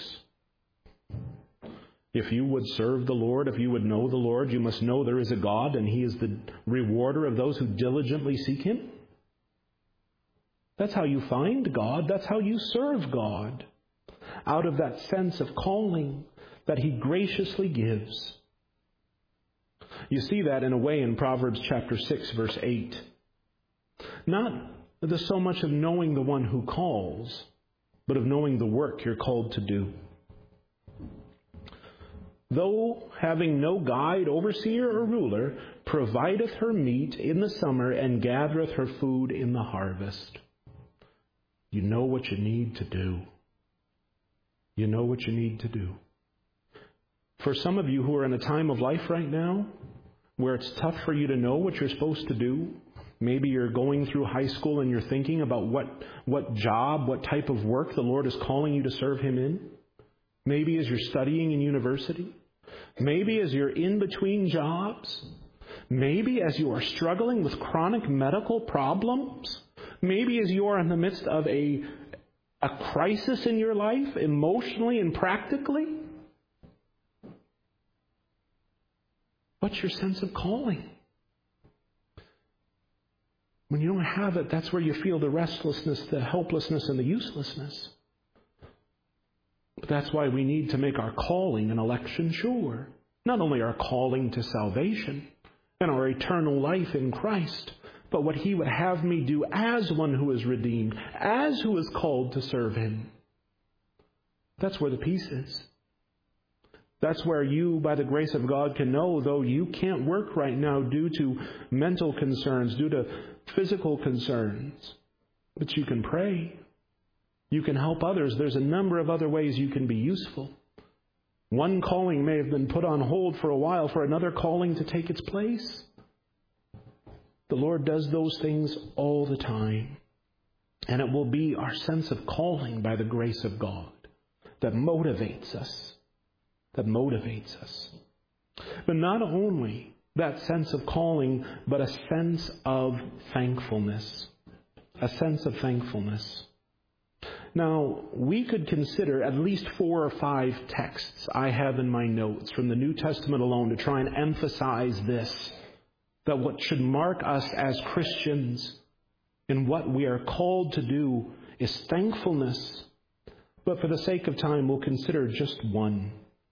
If you would serve the Lord, if you would know the Lord, you must know there is a God, and He is the rewarder of those who diligently seek Him. That's how you find God. That's how you serve God. Out of that sense of calling that He graciously gives. You see that in a way in Proverbs chapter 6, verse 8. Not so much of knowing the one who calls, but of knowing the work you're called to do. Though having no guide, overseer, or ruler, provideth her meat in the summer and gathereth her food in the harvest. You know what you need to do. You know what you need to do. For some of you who are in a time of life right now where it's tough for you to know what you're supposed to do, maybe you're going through high school and you're thinking about what job, what type of work the Lord is calling you to serve Him in. Maybe as you're studying in university. Maybe as you're in between jobs. Maybe as you are struggling with chronic medical problems. Maybe as you are in the midst of a crisis in your life, emotionally and practically. What's your sense of calling? When you don't have it, that's where you feel the restlessness, the helplessness, and the uselessness. But that's why we need to make our calling and election sure. Not only our calling to salvation and our eternal life in Christ, but what He would have me do as one who is redeemed, as who is called to serve Him. That's where the peace is. That's where you, by the grace of God, can know, though you can't work right now due to mental concerns, due to physical concerns, but you can pray. You can help others. There's a number of other ways you can be useful. One calling may have been put on hold for a while for another calling to take its place. The Lord does those things all the time. And it will be our sense of calling by the grace of God that motivates us. But not only that sense of calling, but a sense of thankfulness. A sense of thankfulness. Now, we could consider at least 4 or 5 texts I have in my notes from the New Testament alone to try and emphasize this, that what should mark us as Christians in what we are called to do is thankfulness. But for the sake of time, we'll consider just one.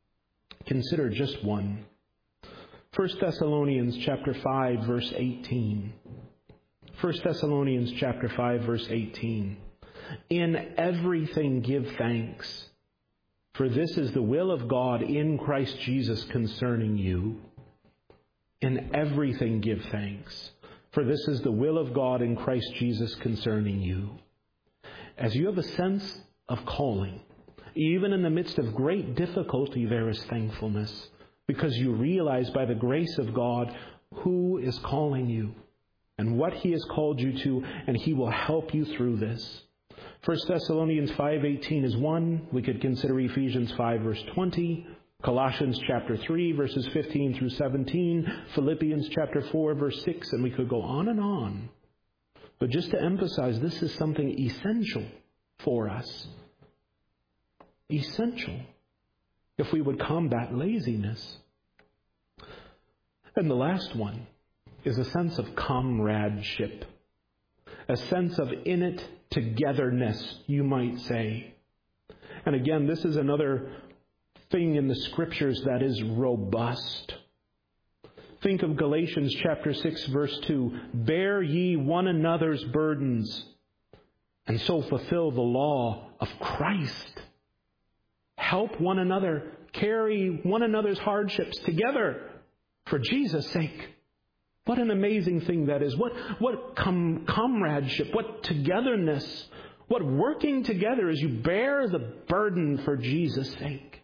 1 Thessalonians chapter 5, verse 18. 1 Thessalonians chapter 5, verse 18. In everything give thanks, for this is the will of God in Christ Jesus concerning you. In everything give thanks, for this is the will of God in Christ Jesus concerning you. As you have a sense of calling, even in the midst of great difficulty, there is thankfulness, because you realize by the grace of God who is calling you and what He has called you to, and He will help you through this. 1 Thessalonians 5:18 is one. We could consider Ephesians 5 verse 20, Colossians chapter 3, verses 15 through 17, Philippians chapter 4, verse 6, and we could go on and on. But just to emphasize, this is something essential for us. Essential if we would combat laziness. And the last one is a sense of comradeship, a sense of in-it togetherness, you might say. And again, this is another thing in the Scriptures that is robust. Think of Galatians chapter 6, verse 2. Bear ye one another's burdens, and so fulfill the law of Christ. Help one another, carry one another's hardships together for Jesus' sake. What an amazing thing that is. What comradeship, what togetherness, what working together as you bear the burden for Jesus' sake.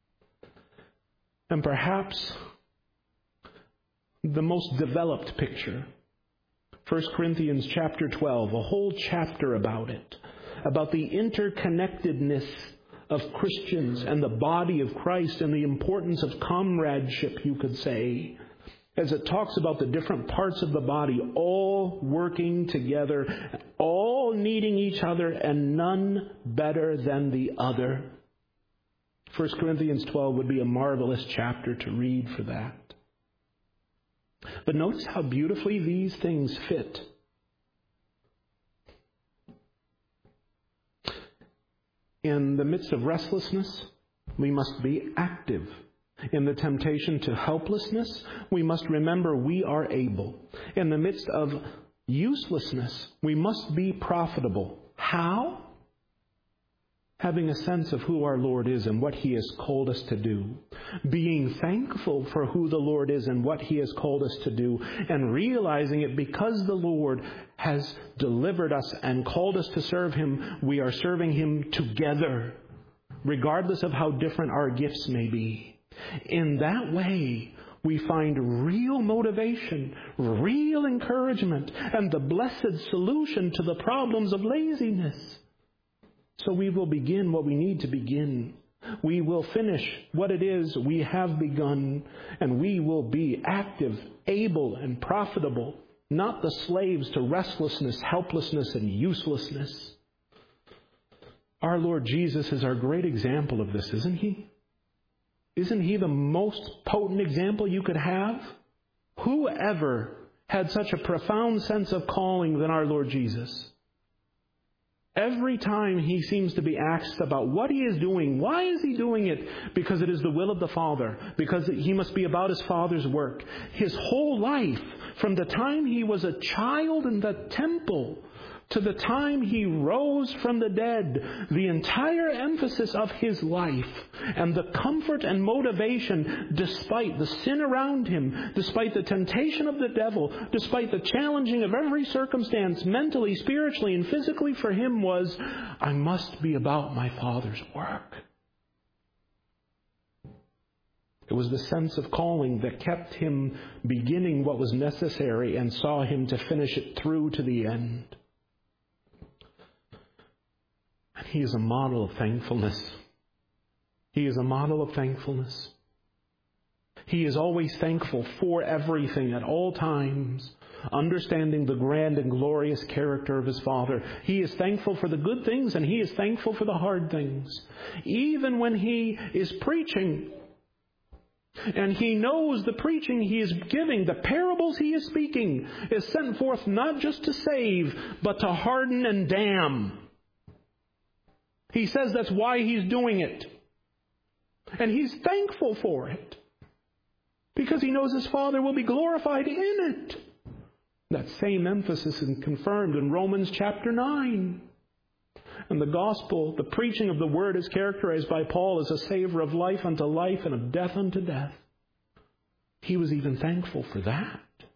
And perhaps the most developed picture, 1 Corinthians chapter 12, a whole chapter about it, about the interconnectedness of Christians and the body of Christ and the importance of comradeship, you could say, as it talks about the different parts of the body all working together, all needing each other, and none better than the other. 1 Corinthians 12 would be a marvelous chapter to read for that. But notice how beautifully these things fit. In the midst of restlessness, we must be active. In the temptation to helplessness, we must remember we are able. In the midst of uselessness, we must be profitable. How? Having a sense of who our Lord is and what He has called us to do. Being thankful for who the Lord is and what He has called us to do. And realizing it because the Lord has delivered us and called us to serve Him, we are serving Him together, regardless of how different our gifts may be. In that way, we find real motivation, real encouragement, and the blessed solution to the problems of laziness. So we will begin what we need to begin. We will finish what it is we have begun, and we will be active, able, and profitable, not the slaves to restlessness, helplessness, and uselessness. Our Lord Jesus is our great example of this, isn't He? Isn't He the most potent example you could have? Who ever had such a profound sense of calling than our Lord Jesus? Every time He seems to be asked about what He is doing, why is He doing it? Because it is the will of the Father. Because He must be about His Father's work. His whole life, from the time He was a child in the temple to the time He rose from the dead, the entire emphasis of His life and the comfort and motivation, despite the sin around Him, despite the temptation of the devil, despite the challenging of every circumstance, mentally, spiritually, and physically for Him was, I must be about my Father's work. It was the sense of calling that kept Him beginning what was necessary and saw Him to finish it through to the end. He is a model of thankfulness. He is a model of thankfulness. He is always thankful for everything at all times, understanding the grand and glorious character of His Father. He is thankful for the good things and He is thankful for the hard things. Even when He is preaching, and He knows the preaching He is giving, the parables He is speaking, is sent forth not just to save, but to harden and damn. He says that's why He's doing it. And He's thankful for it. Because He knows His Father will be glorified in it. That same emphasis is confirmed in Romans chapter 9. And the gospel, the preaching of the word, is characterized by Paul as a savor of life unto life and of death unto death. He was even thankful for that.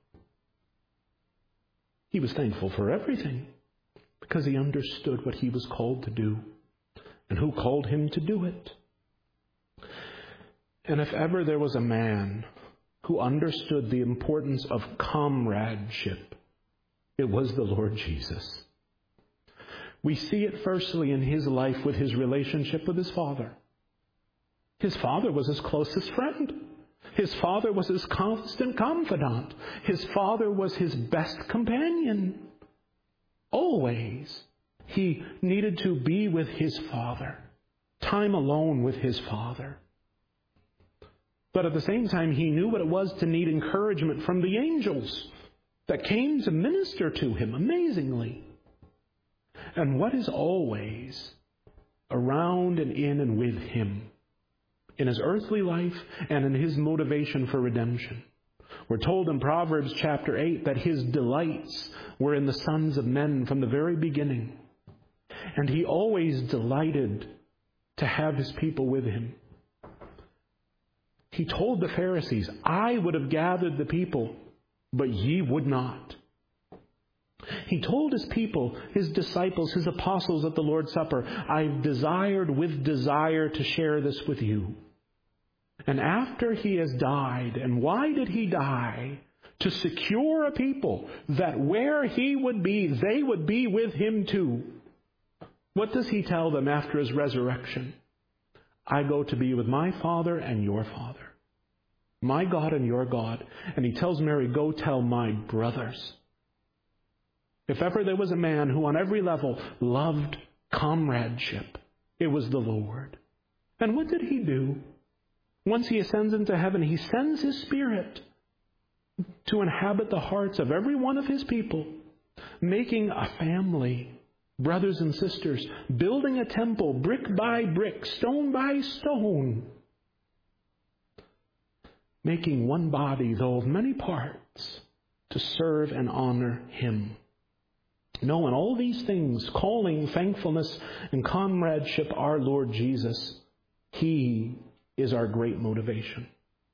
He was thankful for everything because he understood what he was called to do. And who called him to do it? And if ever there was a man who understood the importance of comradeship, it was the Lord Jesus. We see it firstly in His life with His relationship with His Father. His father was his closest friend. His father was his constant confidant. His father was his best companion. Always, he needed to be with his father. Time alone with his father. But at the same time, he knew what it was to need encouragement from the angels that came to minister to him amazingly. And what is always around and in and with him in his earthly life and in his motivation for redemption? We're told in Proverbs chapter 8 that his delights were in the sons of men from the very beginning. And he always delighted to have his people with him. He told the Pharisees, I would have gathered the people, but ye would not. He told his people, his disciples, his apostles at the Lord's Supper, I've desired with desire to share this with you. And after he has died, and why did he die? To secure a people that where he would be, they would be with him too. What does he tell them after his resurrection? I go to be with my Father and your Father, my God and your God. And he tells Mary, go tell my brothers. If ever there was a man who on every level loved comradeship, it was the Lord. And what did he do? Once he ascends into heaven, he sends his Spirit to inhabit the hearts of every one of his people, making a family, brothers and sisters, building a temple, brick by brick, stone by stone, making one body, though of many parts, to serve and honor him. No, in all these things, calling, thankfulness, and comradeship, our Lord Jesus, he is our great motivation.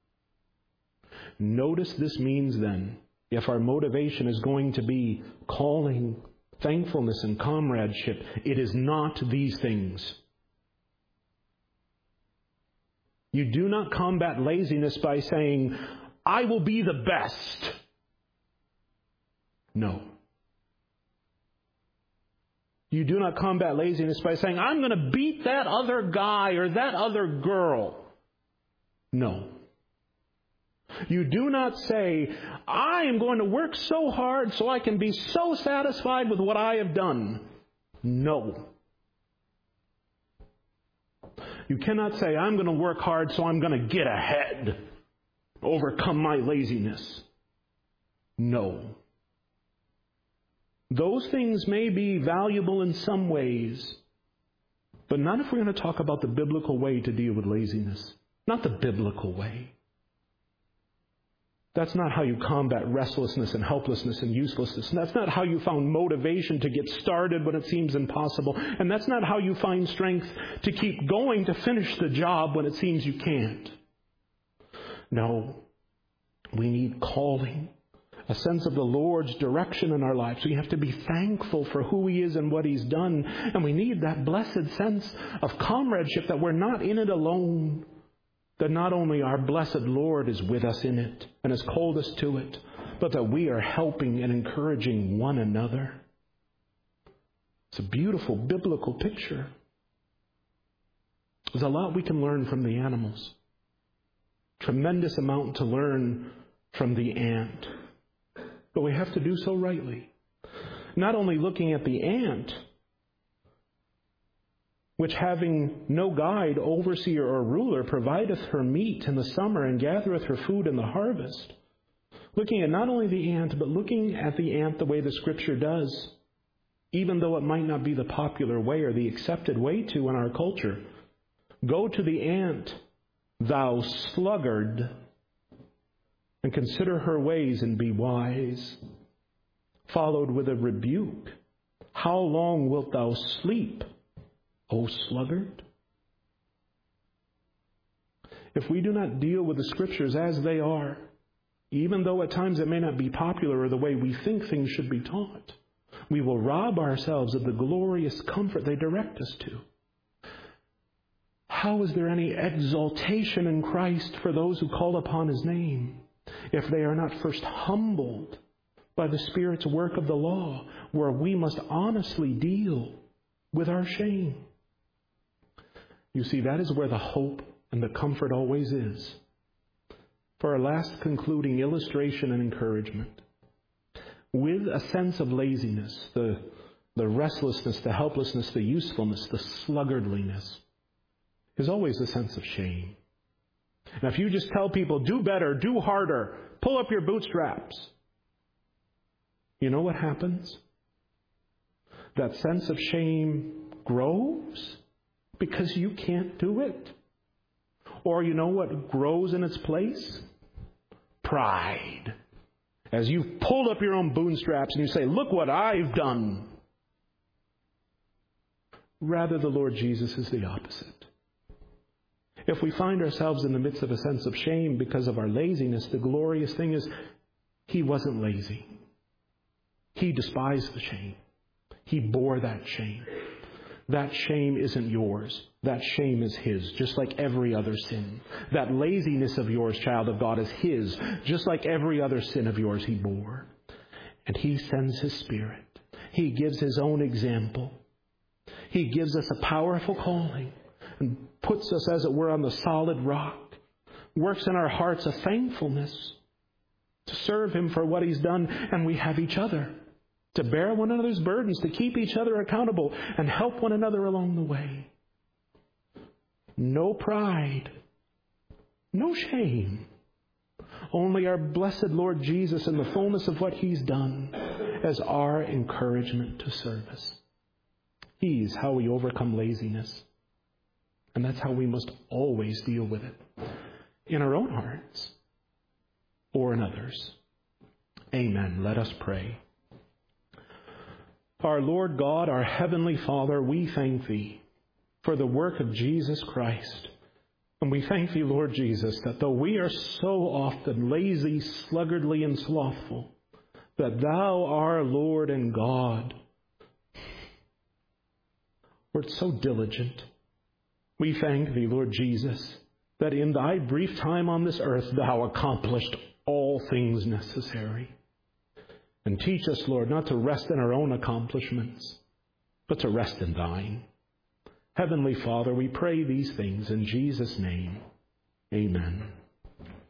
Notice this means then, if our motivation is going to be calling, thankfulness, and comradeship, it is not these things. You do not combat laziness by saying, I will be the best. No. You do not combat laziness by saying, I'm going to beat that other guy or that other girl. No. You do not say, I am going to work so hard so I can be so satisfied with what I have done. No. You cannot say, I'm going to work hard so I'm going to get ahead, overcome my laziness. No. Those things may be valuable in some ways, but not if we're going to talk about the biblical way to deal with laziness. Not the biblical way. That's not how you combat restlessness and helplessness and uselessness. And that's not how you found motivation to get started when it seems impossible. And that's not how you find strength to keep going to finish the job when it seems you can't. No. We need calling, a sense of the Lord's direction in our lives. We have to be thankful for who He is and what He's done. And we need that blessed sense of comradeship, that we're not in it alone. That not only our blessed Lord is with us in it and has called us to it, but that we are helping and encouraging one another. It's a beautiful biblical picture. There's a lot we can learn from the animals. Tremendous amount to learn from the ant. But we have to do so rightly. Not only looking at the ant, which having no guide, overseer, or ruler, provideth her meat in the summer and gathereth her food in the harvest. Looking at not only the ant, but looking at the ant the way the Scripture does, even though it might not be the popular way or the accepted way to in our culture. Go to the ant, thou sluggard, and consider her ways and be wise. Followed with a rebuke. How long wilt thou sleep, O sluggard? If we do not deal with the Scriptures as they are, even though at times it may not be popular or the way we think things should be taught, we will rob ourselves of the glorious comfort they direct us to. How is there any exaltation in Christ for those who call upon His name if they are not first humbled by the Spirit's work of the law, where we must honestly deal with our shame? You see, that is where the hope And the comfort always is. For our last concluding illustration and encouragement, with a sense of laziness, the restlessness, the helplessness, the usefulness, the sluggardliness, is always a sense of shame. Now, if you just tell people, do better, do harder, pull up your bootstraps, you know what happens? That sense of shame grows because you can't do it. Or you know what grows in its place? Pride. As you've pulled up your own bootstraps and you say, look what I've done. Rather, the Lord Jesus is the opposite. If we find ourselves in the midst of a sense of shame because of our laziness, the glorious thing is He wasn't lazy. He despised the shame. He bore that shame. That shame isn't yours. That shame is His, just like every other sin. That laziness of yours, child of God, is His, just like every other sin of yours He bore. And He sends His Spirit. He gives His own example. He gives us a powerful calling and puts us, as it were, on the solid rock. Works in our hearts a thankfulness to serve Him for what He's done. And we have each other to bear one another's burdens, to keep each other accountable, and help one another along the way. No pride, no shame. Only our blessed Lord Jesus and the fullness of what He's done as our encouragement to service. He's how we overcome laziness. And that's how we must always deal with it. In our own hearts or in others. Amen. Let us pray. Our Lord God, our Heavenly Father, we thank Thee for the work of Jesus Christ. And we thank Thee, Lord Jesus, that though we are so often lazy, sluggardly, and slothful, that Thou, our Lord and God, wert so diligent. We thank Thee, Lord Jesus, that in Thy brief time on this earth Thou accomplished all things necessary. And teach us, Lord, not to rest in our own accomplishments, but to rest in Thine. Heavenly Father, we pray these things in Jesus' name. Amen.